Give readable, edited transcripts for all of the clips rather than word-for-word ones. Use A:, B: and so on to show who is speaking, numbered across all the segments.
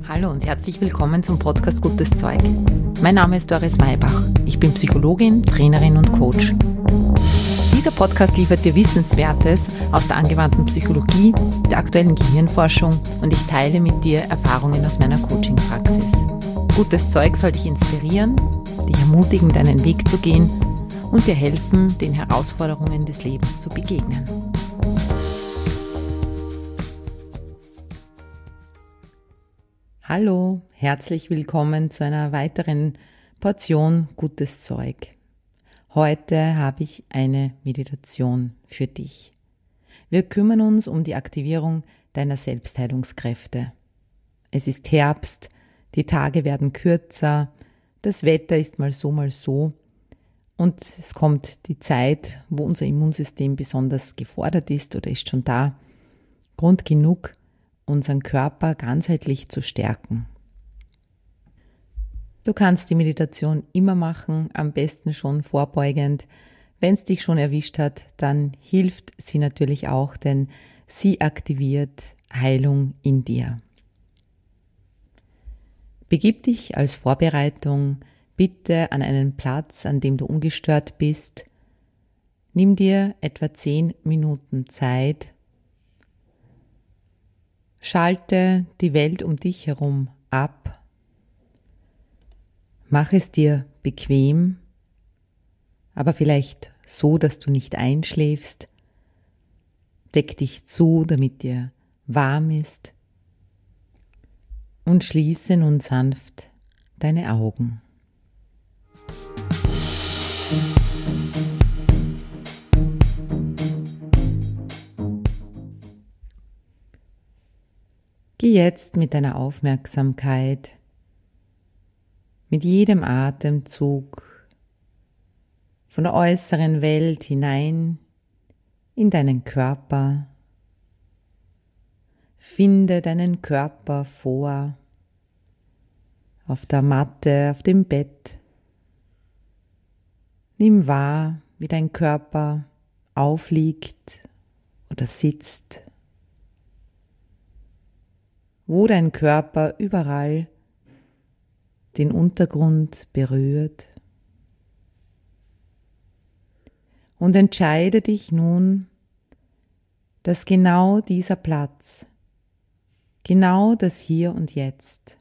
A: Hallo und herzlich willkommen zum Podcast Gutes Zeug. Mein Name ist Doris Maybach. Ich bin Psychologin, Trainerin und Coach. Dieser Podcast liefert dir Wissenswertes aus der angewandten Psychologie, der aktuellen Gehirnforschung und ich teile mit dir Erfahrungen aus meiner Coaching-Praxis. Gutes Zeug soll dich inspirieren, dich ermutigen, deinen Weg zu gehen und dir helfen, den Herausforderungen des Lebens zu begegnen. Hallo, herzlich willkommen zu einer weiteren Portion Gutes Zeug. Heute habe ich eine Meditation für dich. Wir kümmern uns um die Aktivierung deiner Selbstheilungskräfte. Es ist Herbst, die Tage werden kürzer, das Wetter ist mal so und es kommt die Zeit, wo unser Immunsystem besonders gefordert ist oder ist schon da. Grund genug, unseren Körper ganzheitlich zu stärken. Du kannst die Meditation immer machen, am besten schon vorbeugend. Wenn es dich schon erwischt hat, dann hilft sie natürlich auch, denn sie aktiviert Heilung in dir. Begib dich als Vorbereitung bitte an einen Platz, an dem du ungestört bist. Nimm dir etwa 10 Minuten Zeit. Schalte die Welt um dich herum ab. Mach es dir bequem, aber vielleicht so, dass du nicht einschläfst. Deck dich zu, damit dir warm ist. Und schließe nun sanft deine Augen. Geh jetzt mit deiner Aufmerksamkeit, mit jedem Atemzug von der äußeren Welt hinein in deinen Körper. Finde deinen Körper vor, auf der Matte, auf dem Bett. Nimm wahr, wie dein Körper aufliegt oder sitzt. Wo dein Körper überall den Untergrund berührt. Und entscheide dich nun, dass genau dieser Platz, genau das Hier und Jetzt,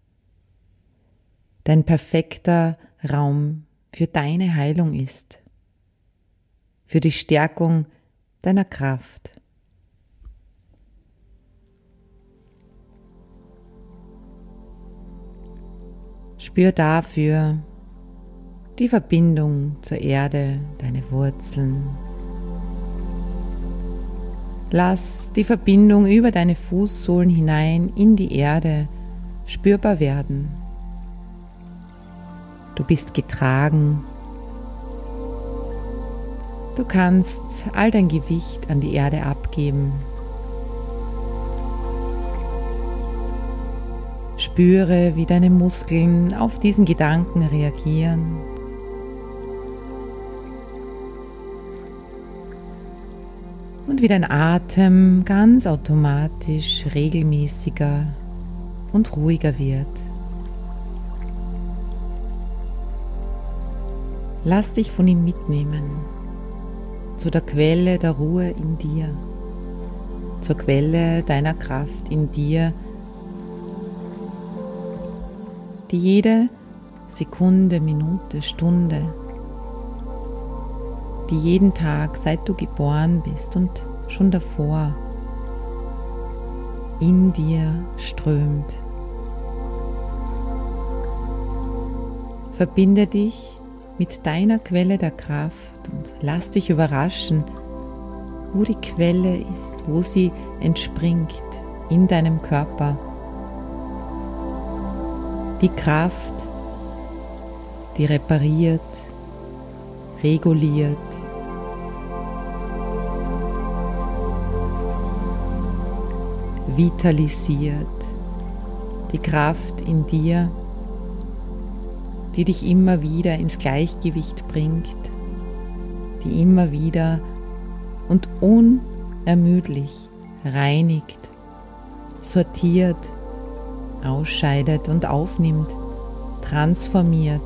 A: dein perfekter Raum für deine Heilung ist, für die Stärkung deiner Kraft. Spür dafür die Verbindung zur Erde, deine Wurzeln. Lass die Verbindung über deine Fußsohlen hinein in die Erde spürbar werden. Du bist getragen. Du kannst all dein Gewicht an die Erde abgeben. Spüre, wie deine Muskeln auf diesen Gedanken reagieren. Und wie dein Atem ganz automatisch regelmäßiger und ruhiger wird. Lass dich von ihm mitnehmen, zu der Quelle der Ruhe in dir, zur Quelle deiner Kraft in dir, die jede Sekunde, Minute, Stunde, die jeden Tag, seit du geboren bist und schon davor, in dir strömt. Verbinde dich mit deiner Quelle der Kraft und lass dich überraschen, wo die Quelle ist, wo sie entspringt in deinem Körper. Die Kraft, die repariert, reguliert, vitalisiert. Die Kraft in dir, die dich immer wieder ins Gleichgewicht bringt, die immer wieder und unermüdlich reinigt, sortiert, ausscheidet und aufnimmt, transformiert,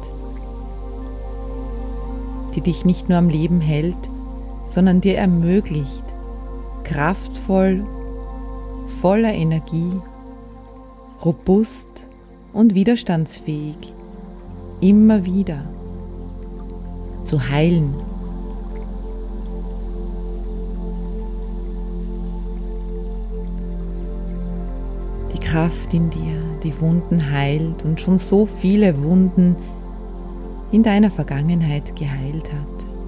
A: die dich nicht nur am Leben hält, sondern dir ermöglicht, kraftvoll, voller Energie, robust und widerstandsfähig, immer wieder zu heilen. Die Kraft in dir, die Wunden heilt und schon so viele Wunden in deiner Vergangenheit geheilt hat.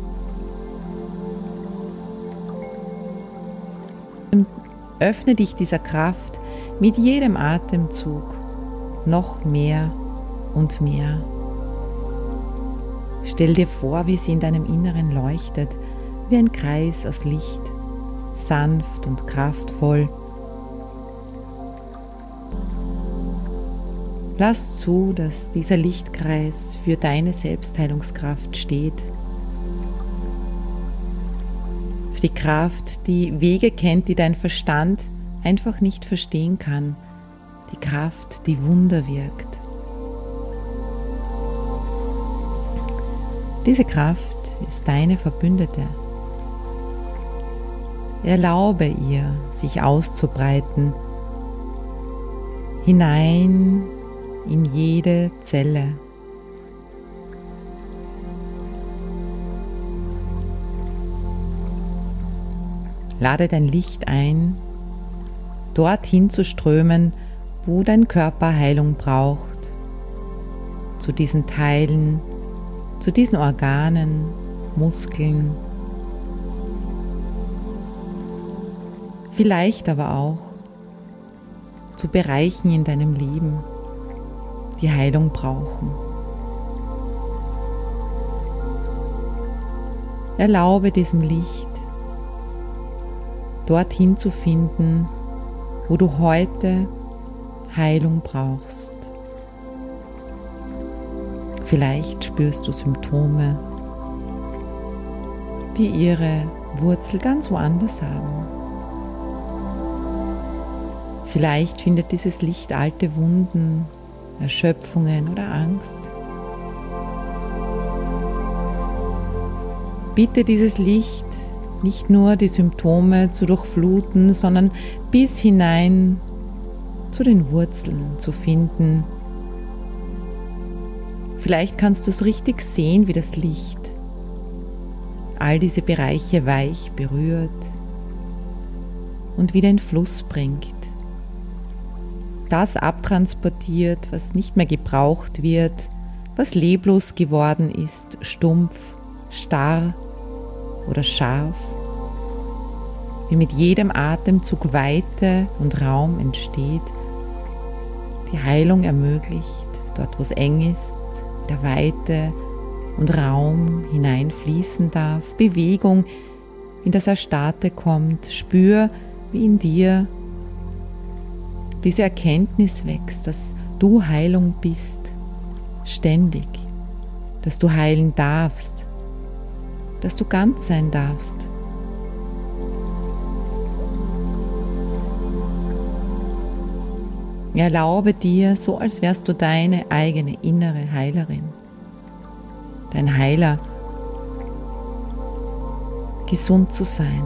A: Öffne dich dieser Kraft mit jedem Atemzug noch mehr und mehr. Stell dir vor, wie sie in deinem Inneren leuchtet, wie ein Kreis aus Licht, sanft und kraftvoll. Lass zu, dass dieser Lichtkreis für deine Selbstheilungskraft steht. Für die Kraft, die Wege kennt, die dein Verstand einfach nicht verstehen kann. Die Kraft, die Wunder wirkt. Diese Kraft ist deine Verbündete. Erlaube ihr, sich auszubreiten, hinein in jede Zelle. Lade dein Licht ein, dorthin zu strömen, wo dein Körper Heilung braucht, zu diesen Teilen, zu diesen Organen, Muskeln, vielleicht aber auch zu Bereichen in deinem Leben, die Heilung brauchen. Erlaube diesem Licht, dorthin zu finden, wo du heute Heilung brauchst. Vielleicht spürst du Symptome, die ihre Wurzel ganz woanders haben. Vielleicht findet dieses Licht alte Wunden, Erschöpfungen oder Angst. Bitte dieses Licht nicht nur die Symptome zu durchfluten, sondern bis hinein zu den Wurzeln zu finden. Vielleicht kannst du es richtig sehen, wie das Licht all diese Bereiche weich berührt und wieder in Fluss bringt. Das abtransportiert, was nicht mehr gebraucht wird, was leblos geworden ist, stumpf, starr oder scharf, wie mit jedem Atemzug Weite und Raum entsteht, die Heilung ermöglicht, dort wo es eng ist, wieder Weite und Raum hineinfließen darf, Bewegung in das Erstarrte kommt, spür, wie in dir diese Erkenntnis wächst, dass du Heilung bist, ständig, dass du heilen darfst, dass du ganz sein darfst. Erlaube dir, so als wärst du deine eigene innere Heilerin, dein Heiler, gesund zu sein.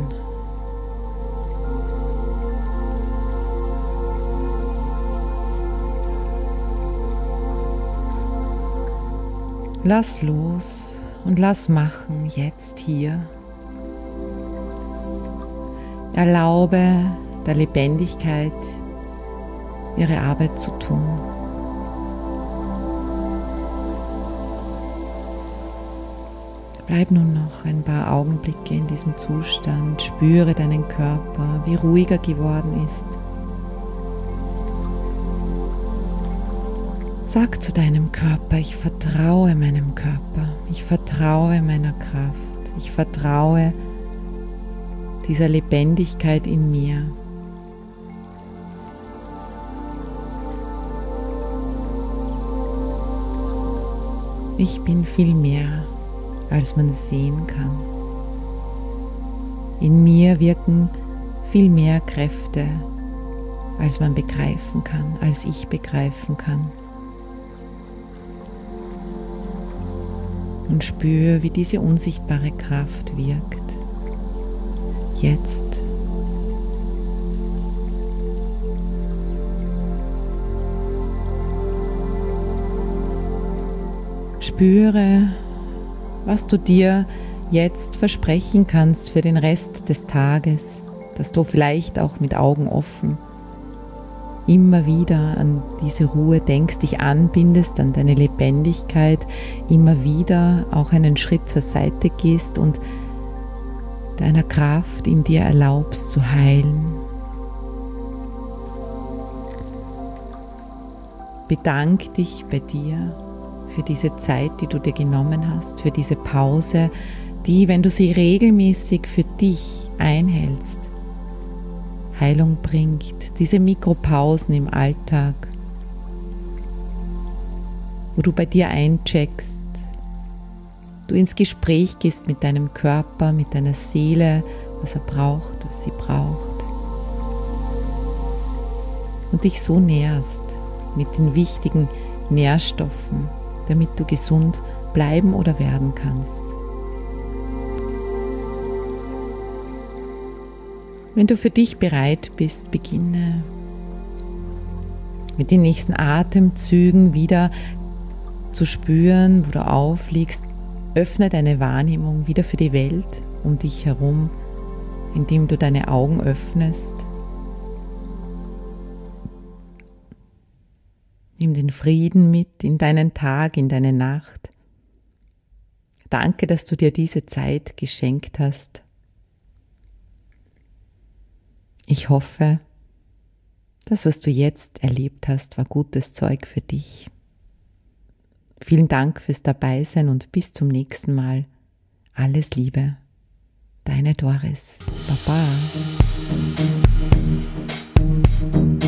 A: Lass los und lass machen, jetzt hier. Erlaube der Lebendigkeit, ihre Arbeit zu tun. Bleib nun noch ein paar Augenblicke in diesem Zustand, spüre deinen Körper, wie ruhig er geworden ist. Sag zu deinem Körper, ich vertraue meinem Körper, ich vertraue meiner Kraft, ich vertraue dieser Lebendigkeit in mir. Ich bin viel mehr, als man sehen kann. In mir wirken viel mehr Kräfte, als man begreifen kann, als ich begreifen kann. Und spüre, wie diese unsichtbare Kraft wirkt. Jetzt. Spüre, was du dir jetzt versprechen kannst für den Rest des Tages, dass du vielleicht auch mit Augen offen immer wieder an diese Ruhe denkst, dich anbindest an deine Lebendigkeit, immer wieder auch einen Schritt zur Seite gehst und deiner Kraft in dir erlaubst zu heilen. Bedank dich bei dir für diese Zeit, die du dir genommen hast, für diese Pause, die, wenn du sie regelmäßig für dich einhältst, Heilung bringt, diese Mikropausen im Alltag, wo du bei dir eincheckst, du ins Gespräch gehst mit deinem Körper, mit deiner Seele, was er braucht, was sie braucht, und dich so nährst mit den wichtigen Nährstoffen, damit du gesund bleiben oder werden kannst. Wenn du für dich bereit bist, beginne mit den nächsten Atemzügen wieder zu spüren, wo du aufliegst. Öffne deine Wahrnehmung wieder für die Welt um dich herum, indem du deine Augen öffnest. Nimm den Frieden mit in deinen Tag, in deine Nacht. Danke, dass du dir diese Zeit geschenkt hast. Ich hoffe, das, was du jetzt erlebt hast, war gutes Zeug für dich. Vielen Dank fürs Dabeisein und bis zum nächsten Mal. Alles Liebe, deine Doris. Baba.